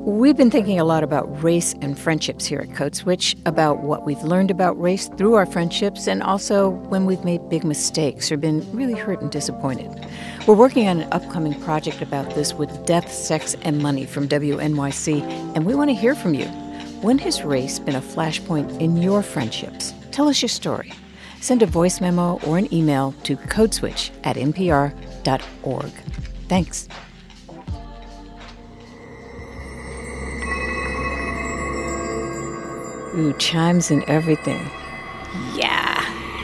We've been thinking a lot about race and friendships here at Code Switch, about what we've learned about race through our friendships, and also when we've made big mistakes or been really hurt and disappointed. We're working on an upcoming project about this with Death, Sex, and Money from WNYC, and we want to hear from you. When has race been a flashpoint in your friendships? Tell us your story. Send a voice memo or an email to codeswitch@npr.org. Thanks. Ooh, chimes and everything. Yeah.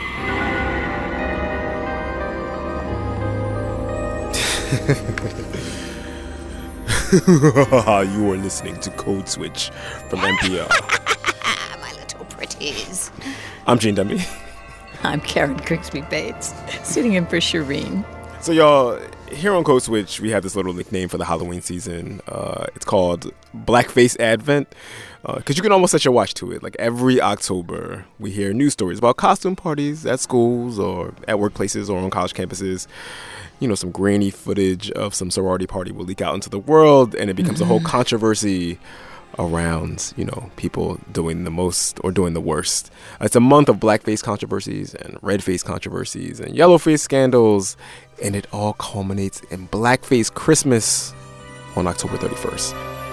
You are listening to Code Switch from NPR. My little pretties. I'm Gene Demi. I'm Karen Grigsby Bates, sitting in for Shireen. So, y'all, here on Code Switch, we have this little nickname for the Halloween season. It's called Blackface Advent, because you can almost set your watch to it. Like every October, we hear news stories about costume parties at schools or at workplaces or on college campuses. You know, some grainy footage of some sorority party will leak out into the world, and it becomes a whole controversy around, you know, people doing the most or doing the worst. It's a month of blackface controversies and redface controversies and yellowface scandals, and it all culminates in Blackface Christmas on October 31st.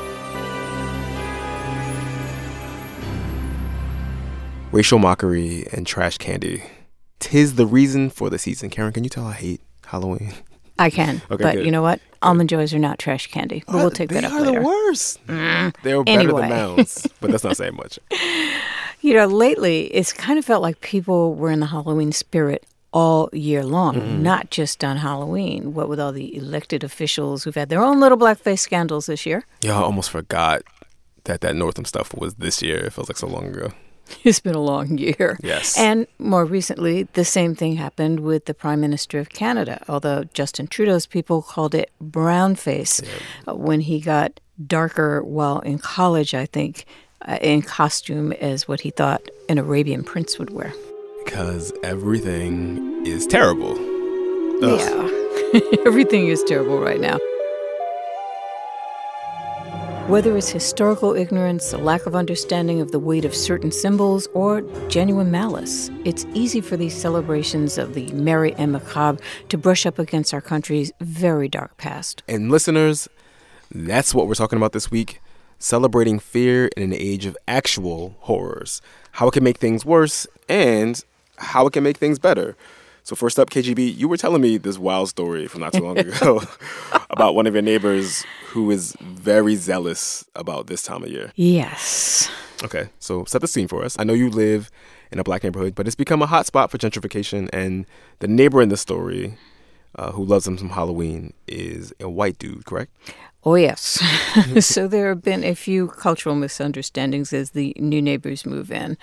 Racial mockery and trash candy. 'Tis the reason for the season. Karen, can you tell I hate Halloween? I can, Okay, but good. you know what? Almond Joys are not trash candy, but we'll take that up later. They are the worst. They're better Anyway. than Mounds, but that's not saying much. You know, lately, it's kind of felt like people were in the Halloween spirit all year long, not just on Halloween. What with all the elected officials who've had their own little blackface scandals this year. Yeah, I almost forgot that Northam stuff was this year. It feels like so long ago. It's been a long year. Yes. And more recently, the same thing happened with the Prime Minister of Canada, although Justin Trudeau's people called it brownface when he got darker while in college, I think, in costume as what he thought an Arabian prince would wear. Because everything is terrible. Ugh. Yeah. Everything is terrible right now. Whether it's historical ignorance, a lack of understanding of the weight of certain symbols, or genuine malice, it's easy for these celebrations of the merry and macabre to brush up against our country's very dark past. And listeners, that's what we're talking about this week. Celebrating fear in an age of actual horrors. How it can make things worse and how it can make things better. So first up, KGB, you were telling me this wild story from not too long ago about one of your neighbors who is very zealous about this time of year. Yes. Okay, so set the scene for us. I know you live in a black neighborhood, but it's become a hot spot for gentrification, and the neighbor in the story who loves him some Halloween is a white dude, correct? Oh, yes. So there have been a few cultural misunderstandings as the new neighbors move in.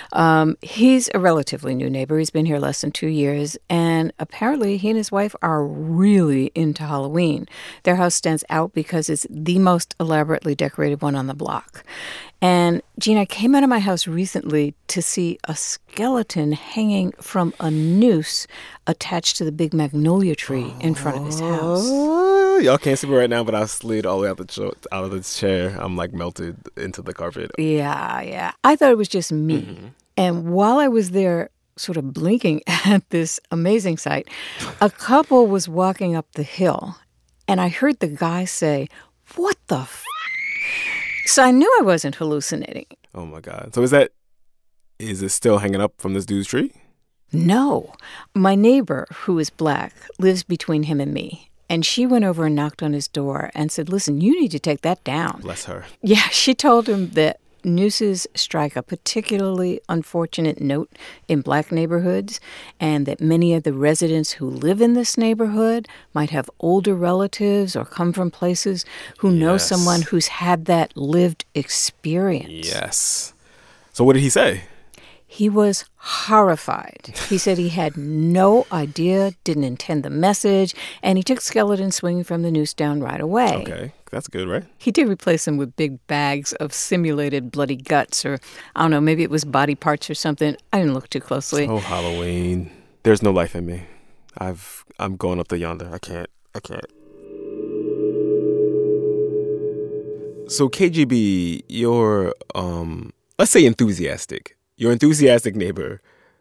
He's a relatively new neighbor. He's been here less than 2 years. And apparently he and his wife are really into Halloween. Their house stands out because it's the most elaborately decorated one on the block. And, Gina, I came out of my house recently to see a skeleton hanging from a noose attached to the big magnolia tree in front of his house. Y'all can't see me right now, but I slid all the way out of the chair. I'm like melted into the carpet. Yeah. I thought it was just me. And while I was there sort of blinking at this amazing sight, a couple was walking up the hill. And I heard the guy say, "What the f?" So I knew I wasn't hallucinating. Oh, my God. So is it still hanging up from this dude's tree? No. My neighbor, who is black, lives between him and me. And she went over and knocked on his door and said, "Listen, you need to take that down." Bless her. Yeah, she told him that nooses strike a particularly unfortunate note in black neighborhoods, and that many of the residents who live in this neighborhood might have older relatives or come from places who know Yes. someone who's had that lived experience. Yes. So what did he say? He was horrified. He said he had no idea, didn't intend the message, and he took skeleton swinging from the noose down right away. Okay, that's good, right? He did replace them with big bags of simulated bloody guts, or I don't know, maybe it was body parts or something. I didn't look too closely. Oh, Halloween. There's no life in me. I'm going up to yonder. I can't. So KGB, you're, let's say enthusiastic. Your enthusiastic neighbor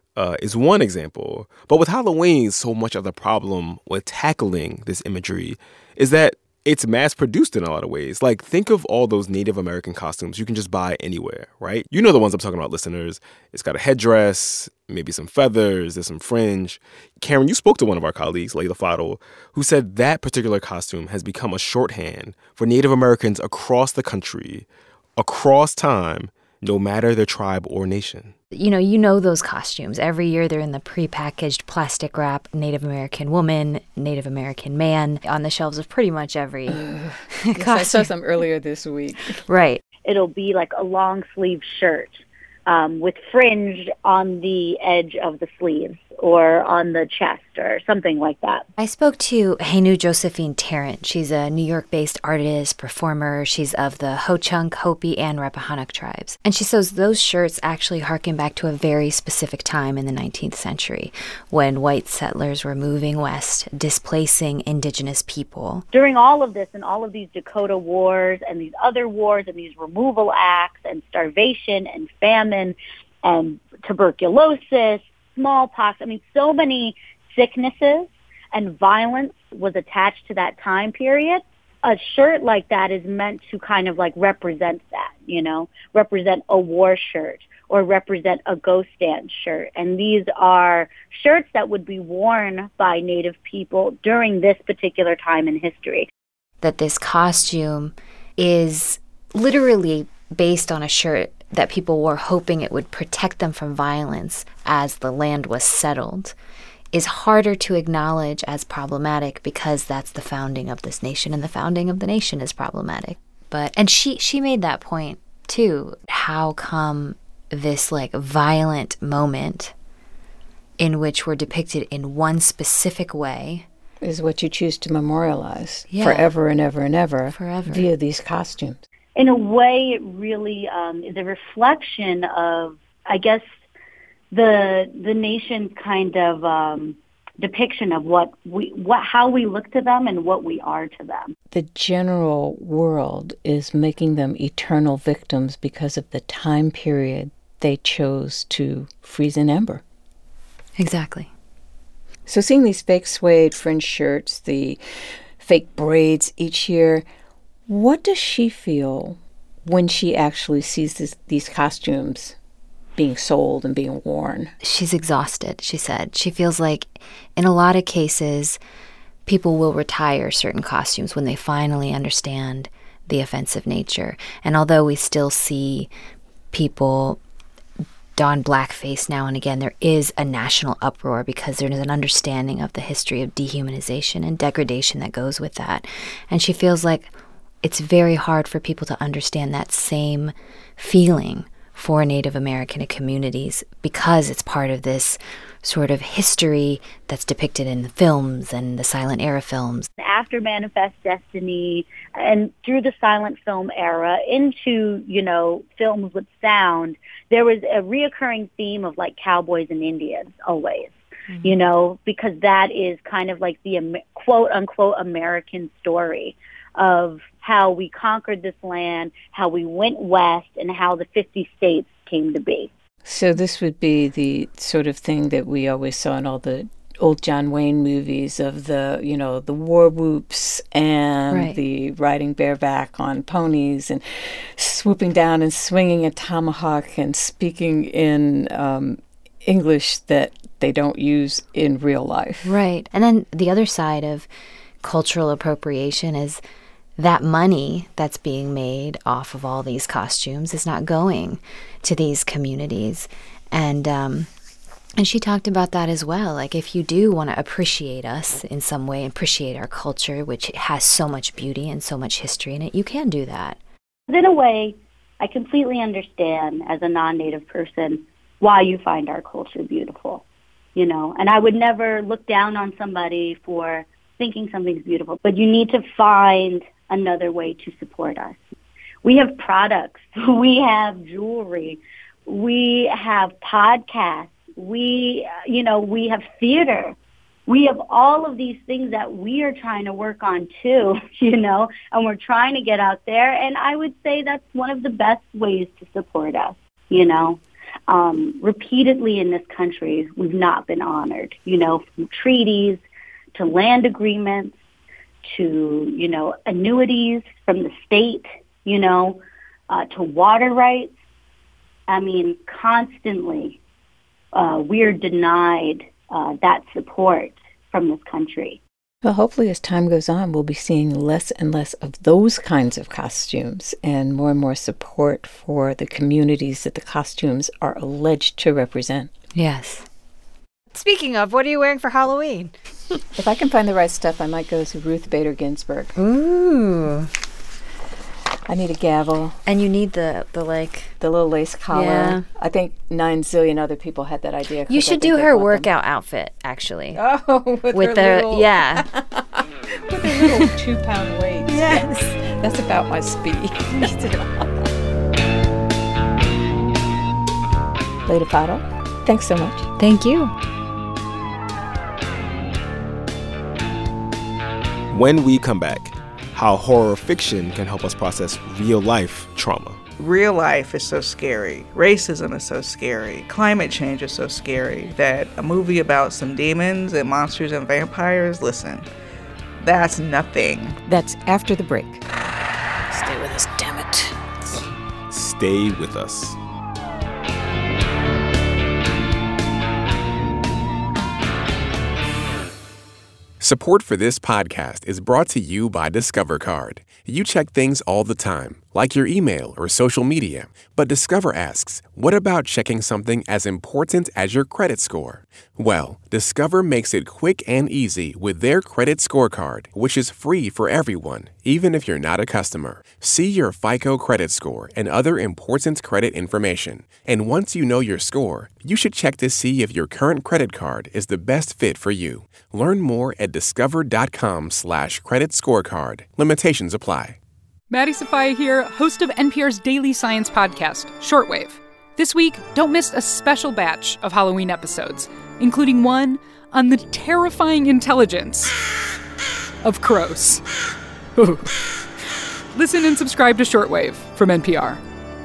is one example. But with Halloween, so much of the problem with tackling this imagery is that it's mass produced in a lot of ways. Like, think of all those Native American costumes you can just buy anywhere, right? You know the ones I'm talking about, listeners. It's got a headdress, maybe some feathers, there's some fringe. Karen, you spoke to one of our colleagues, Layla Fadel, who said that particular costume has become a shorthand for Native Americans across the country, across time, no matter their tribe or nation. You know those costumes. Every year they're in the prepackaged plastic wrap Native American woman, Native American man on the shelves of pretty much every costume. Yes, I saw some earlier this week. Right. It'll be like a long sleeve shirt with fringe on the edge of the sleeves or on the chest or something like that. I spoke to Hainu Josephine Tarrant. She's a New York-based artist, performer. She's of the Ho-Chunk, Hopi, and Rappahannock tribes. And she says those shirts actually harken back to a very specific time in the 19th century when white settlers were moving west, displacing indigenous people. During all of this and all of these Dakota wars and these other wars and these removal acts and starvation and famine and tuberculosis, smallpox, so many sicknesses and violence was attached to that time period. A shirt like that is meant to kind of like represent that, represent a war shirt or represent a ghost stand shirt. And these are shirts that would be worn by Native people during this particular time in history. That this costume is literally based on a shirt that people were hoping it would protect them from violence as the land was settled, is harder to acknowledge as problematic because that's the founding of this nation, and the founding of the nation is problematic. And she made that point too. How come this like violent moment in which we're depicted in one specific way is what you choose to memorialize forever and ever and ever via these costumes? In a way, it really is a reflection of, I guess, the nation's kind of depiction of how we look to them and what we are to them. The general world is making them eternal victims because of the time period they chose to freeze in ember. Exactly. So seeing these fake suede fringe shirts, the fake braids each year, what does she feel when she actually sees these costumes being sold and being worn? She's exhausted, she said. She feels like in a lot of cases, people will retire certain costumes when they finally understand the offensive nature. And although we still see people don blackface now and again, there is a national uproar because there is an understanding of the history of dehumanization and degradation that goes with that. And she feels like it's very hard for people to understand that same feeling for Native American communities because it's part of this sort of history that's depicted in the films and the silent era films. After Manifest Destiny and through the silent film era into, films with sound, there was a reoccurring theme of like cowboys and Indians always, because that is kind of like the quote unquote American story of how we conquered this land, how we went west, and how the 50 states came to be. So this would be the sort of thing that we always saw in all the old John Wayne movies of the war whoops and the riding bareback on ponies and swooping down and swinging a tomahawk and speaking in English that they don't use in real life. Right. And then the other side of cultural appropriation is that money that's being made off of all these costumes is not going to these communities. And she talked about that as well. Like, if you do want to appreciate us in some way, appreciate our culture, which has so much beauty and so much history in it, you can do that. In a way, I completely understand as a non-Native person why you find our culture beautiful, and I would never look down on somebody for thinking something's beautiful, but you need to find another way to support us. We have products, we have jewelry, we have podcasts, we have theater. We have all of these things that we are trying to work on too, and we're trying to get out there. And I would say that's one of the best ways to support us, Repeatedly in this country, we've not been honored, from treaties to land agreements to, annuities from the state, to water rights. I mean, constantly we are denied that support from this country. Well, hopefully as time goes on, we'll be seeing less and less of those kinds of costumes and more support for the communities that the costumes are alleged to represent. Yes. Speaking of, what are you wearing for Halloween? If I can find the right stuff, I might go to Ruth Bader Ginsburg. Ooh. I need a gavel. And you need the little lace collar. Yeah. I think 9 zillion other people had that idea. You should do her workout outfit, actually. Oh, with her little, yeah. with her little 2-pound weight. Yes. That's about my speed. Leda Fato, thanks so much. Thank you. When we come back, how horror fiction can help us process real-life trauma. Real life is so scary. Racism is so scary. Climate change is so scary that a movie about some demons and monsters and vampires, listen, that's nothing. That's after the break. Stay with us, damn it. Stay with us. Support for this podcast is brought to you by Discover Card. You check things all the time, like your email or social media. But Discover asks, what about checking something as important as your credit score? Well, Discover makes it quick and easy with their credit scorecard, which is free for everyone, even if you're not a customer. See your FICO credit score and other important credit information. And once you know your score, you should check to see if your current credit card is the best fit for you. Learn more at discover.com/credit scorecard. Limitations apply. Maddie Safai here, host of NPR's daily science podcast, Shortwave. This week, don't miss a special batch of Halloween episodes, including one on the terrifying intelligence of crows. Listen and subscribe to Shortwave from NPR.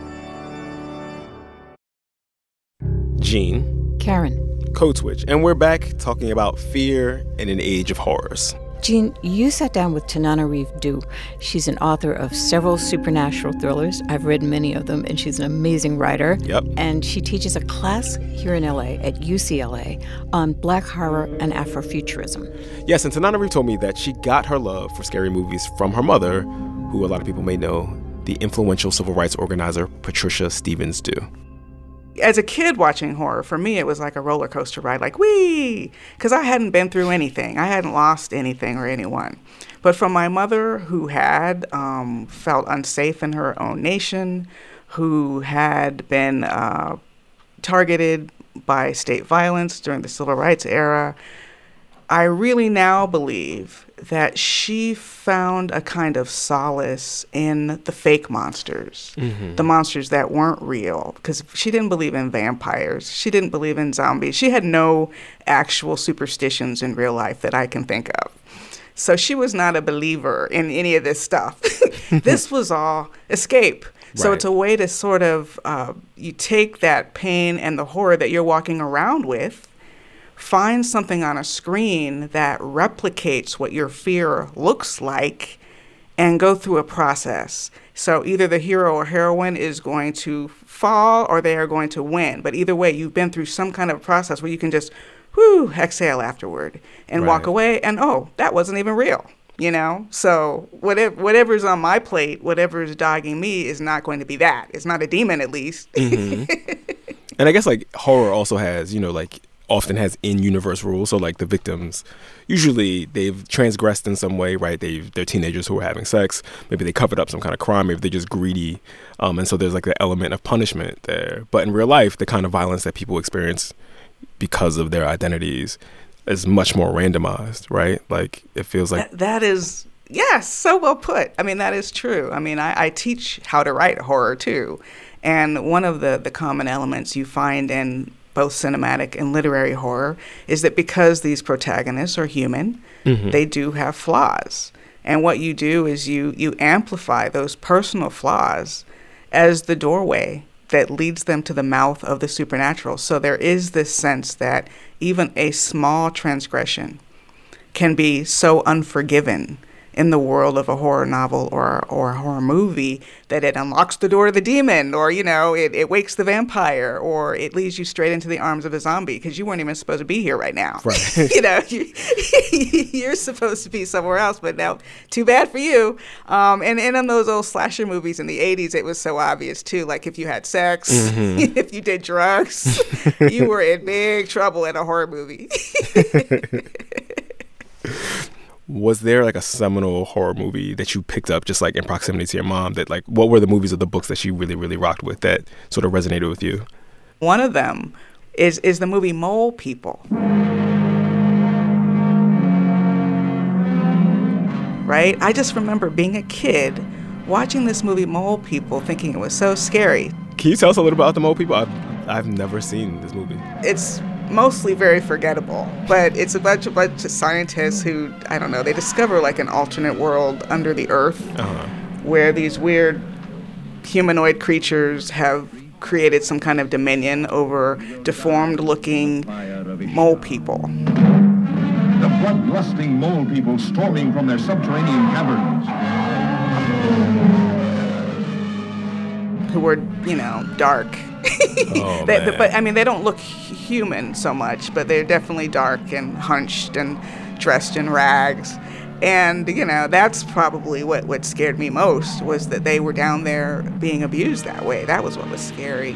Gene. Karen. Code Switch. And we're back talking about fear in an age of horrors. Gene, you sat down with Tananarive Due. She's an author of several supernatural thrillers. I've read many of them, and she's an amazing writer. Yep. And she teaches a class here in LA at UCLA on Black horror and Afrofuturism. Yes, and Tananarive told me that she got her love for scary movies from her mother, who a lot of people may know, the influential civil rights organizer Patricia Stephens Due. As a kid watching horror, for me, it was like a roller coaster ride, like, whee! Because I hadn't been through anything. I hadn't lost anything or anyone. But from my mother, who had felt unsafe in her own nation, who had been targeted by state violence during the civil rights era, I really now believe that she found a kind of solace in the fake monsters, the monsters that weren't real, because she didn't believe in vampires. She didn't believe in zombies. She had no actual superstitions in real life that I can think of. So she was not a believer in any of this stuff. This was all escape. So it's a way to sort of, you take that pain and the horror that you're walking around with, find something on a screen that replicates what your fear looks like, and go through a process. So either the hero or heroine is going to fall or they are going to win. But either way, you've been through some kind of process where you can just, exhale afterward and walk away and, that wasn't even real, So whatever's on my plate, whatever's dogging me is not going to be that. It's not a demon, at least. And I guess, horror also has, often has in-universe rules. So, the victims, usually they've transgressed in some way, right? They're teenagers who are having sex. Maybe they covered up some kind of crime. Maybe they're just greedy. And so there's, the element of punishment there. But in real life, the kind of violence that people experience because of their identities is much more randomized, right? It feels like... That is... Yes, so well put. I mean, that is true. I mean, I teach how to write horror, too. And one of the common elements you find in both cinematic and literary horror, is that because these protagonists are human, they do have flaws. And what you do is you amplify those personal flaws as the doorway that leads them to the mouth of the supernatural. So there is this sense that even a small transgression can be so unforgiven in the world of a horror novel or a horror movie that it unlocks the door to the demon, or, you know, it wakes the vampire, or it leads you straight into the arms of a zombie because you weren't even supposed to be here right now. Right. You know, you're supposed to be somewhere else, but now, too bad for you. And in those old slasher movies in the 80s, it was so obvious, too. Like, if you had sex, if you did drugs, you were in big trouble in a horror movie. Was there like a seminal horror movie that you picked up just like in proximity to your mom that like, what were the movies or the books that she really, really rocked with that sort of resonated with you? One of them is the movie Mole People. Right? I just remember being a kid watching this movie Mole People thinking it was so scary. Can you tell us a little about the Mole People? I've never seen this movie. It's mostly very forgettable, but it's a bunch of scientists who, I don't know, they discover like an alternate world under the earth where these weird humanoid creatures have created some kind of dominion over deformed-looking mole people. The bloodlusting mole people storming from their subterranean caverns. Who were, you know, dark. But I mean, they don't look human so much, but they're definitely dark and hunched and dressed in rags. And, you know, that's probably what scared me most, was that they were down there being abused that way. That was what was scary.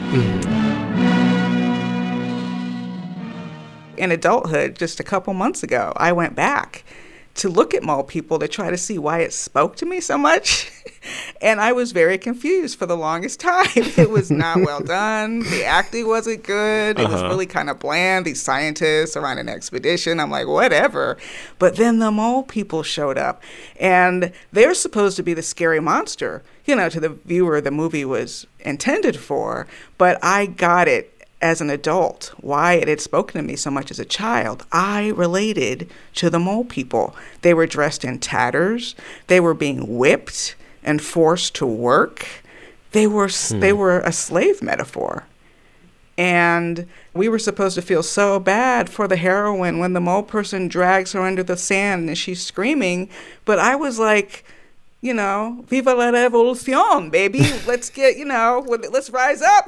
In adulthood, just a couple months ago, I went back to look at Mole People to try to see why it spoke to me so much. And I was very confused for the longest time. It was not well done. The acting wasn't good. It was really kind of bland. These scientists are on an expedition. I'm like, whatever. But then the Mole People showed up, and they're supposed to be the scary monster, you know, to the viewer the movie was intended for. But I got it as an adult, why it had spoken to me so much as a child. I related to the Mole People. They were dressed in tatters. They were being whipped and forced to work. They were a slave metaphor. And we were supposed to feel so bad for the heroine when the mole person drags her under the sand and she's screaming. But I was like, you know, viva la revolucion, baby. Let's get, you know, let's rise up.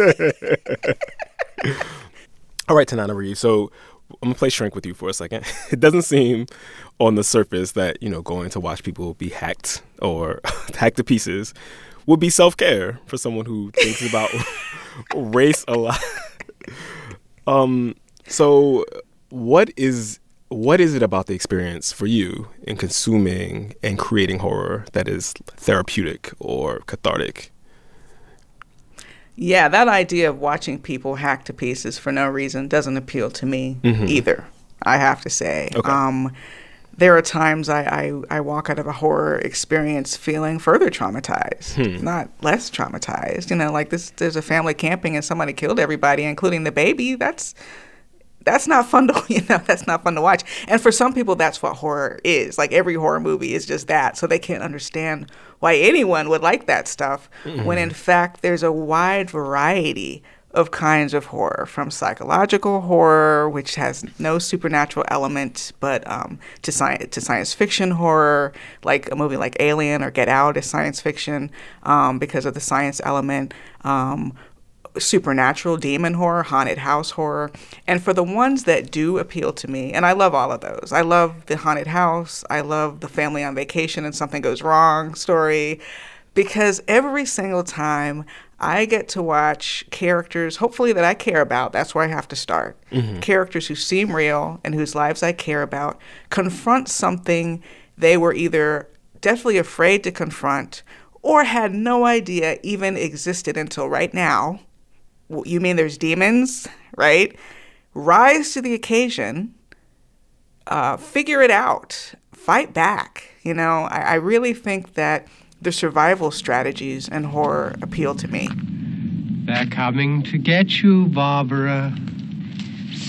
All right, Tananarive. So I'm going to play Shrink with you for a second. It doesn't seem on the surface that, you know, going to watch people be hacked or hacked to pieces would be self-care for someone who thinks about race a lot. So what is it about the experience for you in consuming and creating horror that is therapeutic or cathartic? Yeah, that idea of watching people hack to pieces for no reason doesn't appeal to me either, I have to say. Okay. There are times I walk out of a horror experience feeling further traumatized, not less traumatized. You know, like there's a family camping and somebody killed everybody, including the baby. That's not fun to, that's not fun to watch. And for some people, that's what horror is. Like every horror movie is just that. So they can't understand why anyone would like that stuff when in fact there's a wide variety of kinds of horror, from psychological horror, which has no supernatural element, but to science fiction horror, like a movie like Alien or Get Out is science fiction because of the science element. Supernatural demon horror, haunted house horror. And for the ones that do appeal to me, and I love all of those. I love the haunted house. I love the family on vacation and something goes wrong story, because every single time I get to watch characters, hopefully that I care about, that's where I have to start. Characters who seem real and whose lives I care about confront something they were either definitely afraid to confront or had no idea even existed until right now. You mean there's demons, right? Rise to the occasion, figure it out, fight back. You know, I really think that the survival strategies in horror appeal to me. They're coming to get you, Barbara.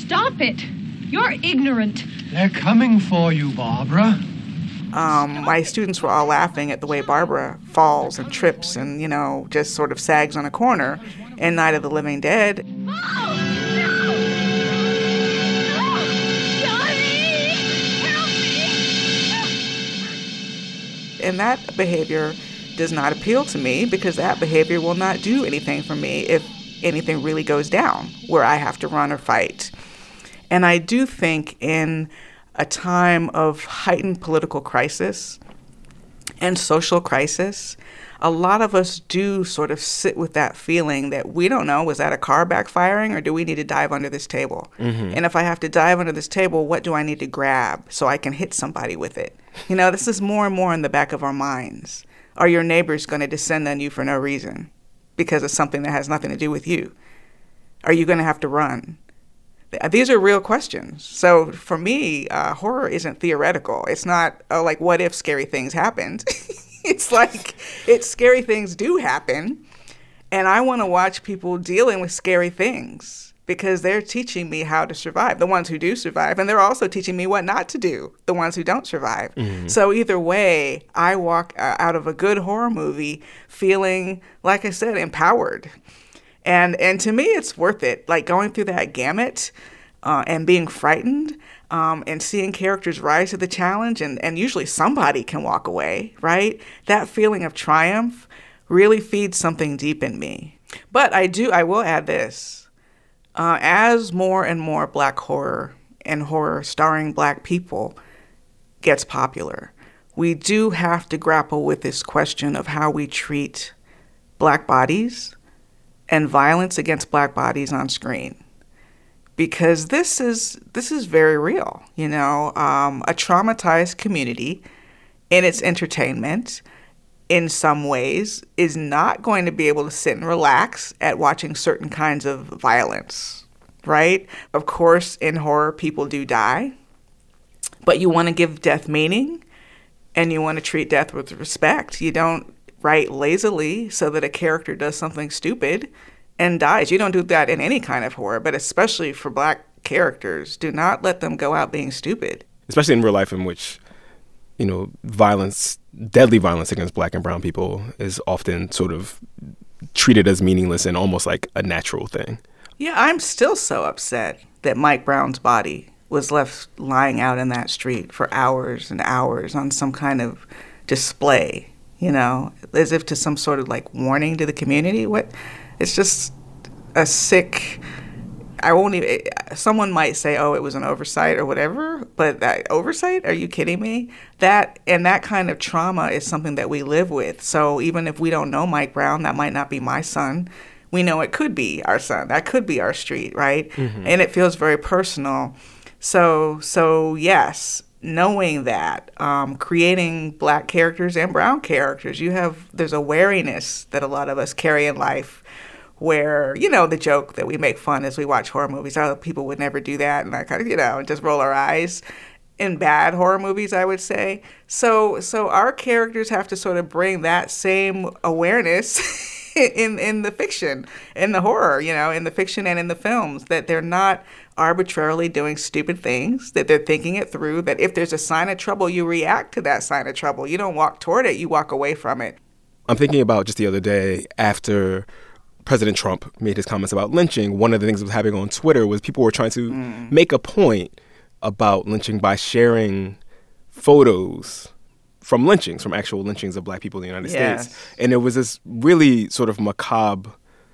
Stop it! You're ignorant. They're coming for you, Barbara. My students were all laughing at the way Barbara falls and trips and, just sort of sags on a corner in Night of the Living Dead. And that behavior does not appeal to me because that behavior will not do anything for me if anything really goes down where I have to run or fight. And I do think in a time of heightened political crisis and social crisis, a lot of us do sort of sit with that feeling that we don't know, was that a car backfiring or do we need to dive under this table? Mm-hmm. And if I have to dive under this table, what do I need to grab so I can hit somebody with it? This is more and more in the back of our minds. Are your neighbors going to descend on you for no reason because of something that has nothing to do with you? Are you going to have to run? These are real questions. So for me, horror isn't theoretical. It's not, what if scary things happened? It's scary things do happen. And I want to watch people dealing with scary things because they're teaching me how to survive, the ones who do survive. And they're also teaching me what not to do, the ones who don't survive. Mm-hmm. So either way, I walk out of a good horror movie feeling, like I said, empowered. And to me, it's worth it. Like going through that gamut and being frightened and seeing characters rise to the challenge. And usually somebody can walk away, right? That feeling of triumph really feeds something deep in me. But I will add this. As more and more Black horror and horror starring Black people gets popular, we do have to grapple with this question of how we treat Black bodies and violence against Black bodies on screen, because this is very real. A traumatized community in its entertainment, in some ways, is not going to be able to sit and relax at watching certain kinds of violence, right? Of course, in horror, people do die, but you want to give death meaning, and you want to treat death with respect. You don't write lazily so that a character does something stupid and dies. You don't do that in any kind of horror, but especially for Black characters. Do not let them go out being stupid. Especially in real life, in which, violence, deadly violence against Black and brown people is often sort of treated as meaningless and almost like a natural thing. Yeah, I'm still so upset that Mike Brown's body was left lying out in that street for hours and hours on some kind of display. As if to some sort of warning to the community. It's just a sick, someone might say, oh, it was an oversight or whatever, but that oversight? Are you kidding me? That kind of trauma is something that we live with. So even if we don't know Mike Brown, that might not be my son. We know it could be our son. That could be our street, right? Mm-hmm. And it feels very personal. So yes, knowing that, creating Black characters and brown characters, there's a wariness that a lot of us carry in life where, the joke that we make fun as we watch horror movies, people would never do that, and I kind of, just roll our eyes. In bad horror movies, I would say. So our characters have to sort of bring that same awareness in the fiction, in the horror, in the fiction and in the films, that they're not arbitrarily doing stupid things, that they're thinking it through, that if there's a sign of trouble, you react to that sign of trouble. You don't walk toward it, you walk away from it. I'm thinking about just the other day, after President Trump made his comments about lynching, one of the things that was happening on Twitter was people were trying to make a point about lynching by sharing photos from lynchings, from actual lynchings of Black people in the United States. And it was this really sort of macabre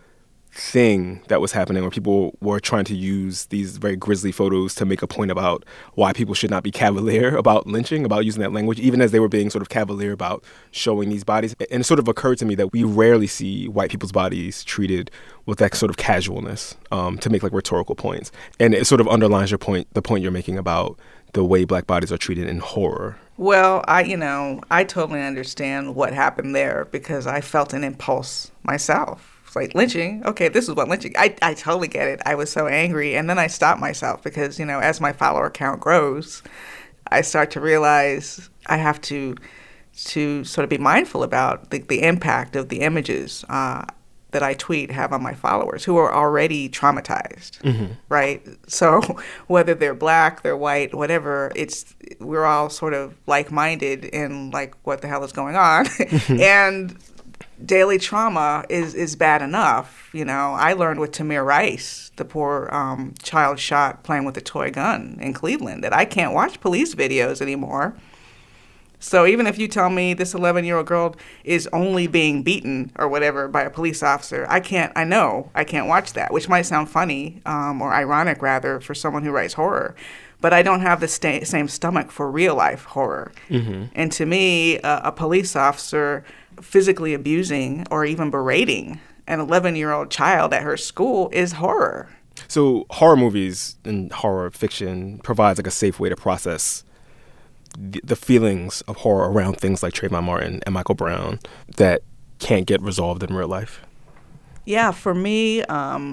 thing that was happening where people were trying to use these very grisly photos to make a point about why people should not be cavalier about lynching, about using that language, even as they were being sort of cavalier about showing these bodies. And it sort of occurred to me that we rarely see white people's bodies treated with that sort of casualness to make rhetorical points. And it sort of underlines your point, the point you're making about the way Black bodies are treated in horror. Well, I totally understand what happened there because I felt an impulse myself. It's like lynching. Okay, this is what lynching. I totally get it. I was so angry. And then I stopped myself because, as my follower count grows, I start to realize I have to sort of be mindful about the impact of the images. that I tweet have on my followers who are already traumatized, right? So whether they're black, they're white, whatever, we're all sort of like-minded in like what the hell is going on. And daily trauma is bad enough. You know, I learned with Tamir Rice, the poor child shot playing with a toy gun in Cleveland, that I can't watch police videos anymore. So even if you tell me this 11-year-old girl is only being beaten or whatever by a police officer, I can't watch that, which might sound funny or ironic, rather, for someone who writes horror. But I don't have the same stomach for real-life horror. And to me, a police officer physically abusing or even berating an 11-year-old child at her school is horror. So horror movies and horror fiction provides like a safe way to process the feelings of horror around things like Trayvon Martin and Michael Brown that can't get resolved in real life. Yeah, for me,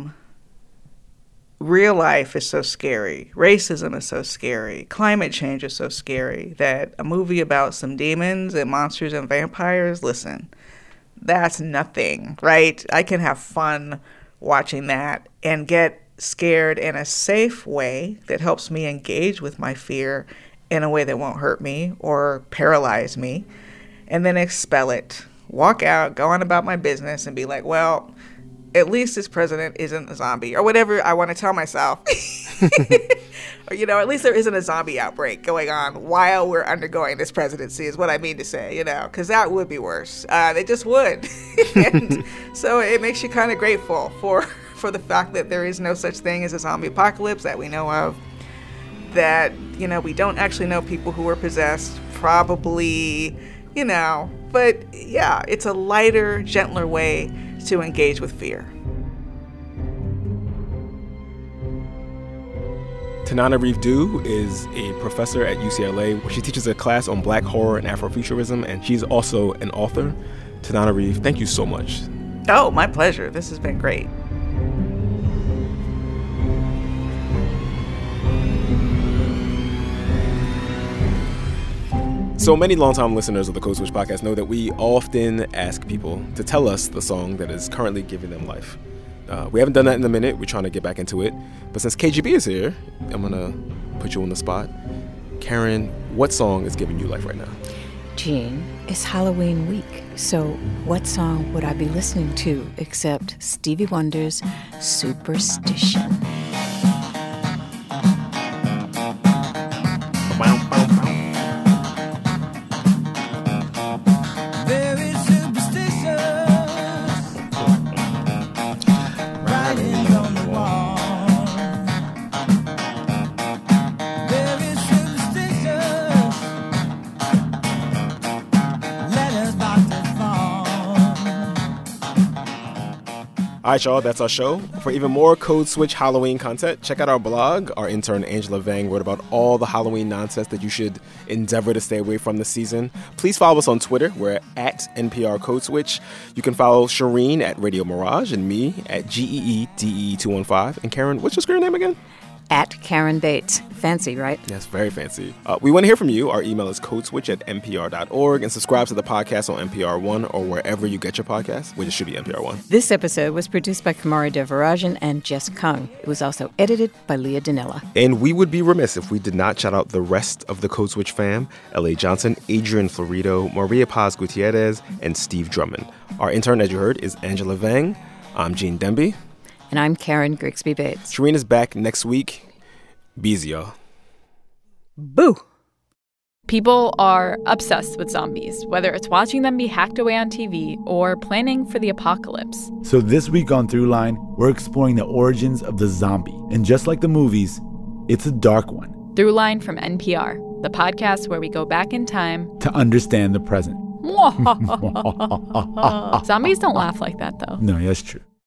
real life is so scary. Racism is so scary. Climate change is so scary that a movie about some demons and monsters and vampires, listen, that's nothing, right? I can have fun watching that and get scared in a safe way that helps me engage with my fear in a way that won't hurt me or paralyze me, and then expel it. Walk out, go on about my business, and be like, well, at least this president isn't a zombie, or whatever I want to tell myself. Or, you know, at least there isn't a zombie outbreak going on while we're undergoing this presidency, is what I mean to say, you know, because that would be worse. They just would. And so it makes you kind of grateful for the fact that there is no such thing as a zombie apocalypse that we know of, that, you know, we don't actually know people who were possessed, probably, you know, but yeah, it's a lighter, gentler way to engage with fear. Tananarive Due is a professor at UCLA where she teaches a class on Black horror and Afrofuturism, and she's also an author. Tananarive, thank you so much. Oh, my pleasure. This has been great. So many longtime listeners of the Code Switch podcast know that we often ask people to tell us the song that is currently giving them life. We haven't done that in a minute. We're trying to get back into it. But since KGB is here, I'm going to put you on the spot. Karen, what song is giving you life right now? Gene, it's Halloween week, so what song would I be listening to except Stevie Wonder's Superstition? All right, y'all, that's our show. For even more Code Switch Halloween content, check out our blog. Our intern, Angela Vang, wrote about all the Halloween nonsense that you should endeavor to stay away from this season. Please follow us on Twitter. We're at NPR Code Switch. You can follow Shireen at Radio Mirage and me at GEEDE215. And Karen, what's your screen name again? At Karen Bates. Fancy, right? Yes, very fancy. We want to hear from you. Our email is codeswitch@npr.org, and subscribe to the podcast on NPR One or wherever you get your podcasts, which should be NPR One. This episode was produced by Kamari Devarajan and Jess Kung. It was also edited by Leah Donnella. And we would be remiss if we did not shout out the rest of the Code Switch fam: L.A. Johnson, Adrian Florido, Maria Paz Gutierrez, and Steve Drummond. Our intern, as you heard, is Angela Vang. I'm Gene Demby. And I'm Karen Grigsby Bates. Shireen is back next week. Be easy, y'all. Boo! People are obsessed with zombies, whether it's watching them be hacked away on TV or planning for the apocalypse. So this week on Throughline, we're exploring the origins of the zombie. And just like the movies, it's a dark one. Throughline from NPR, the podcast where we go back in time to understand the present. Zombies don't laugh like that, though. No, that's true.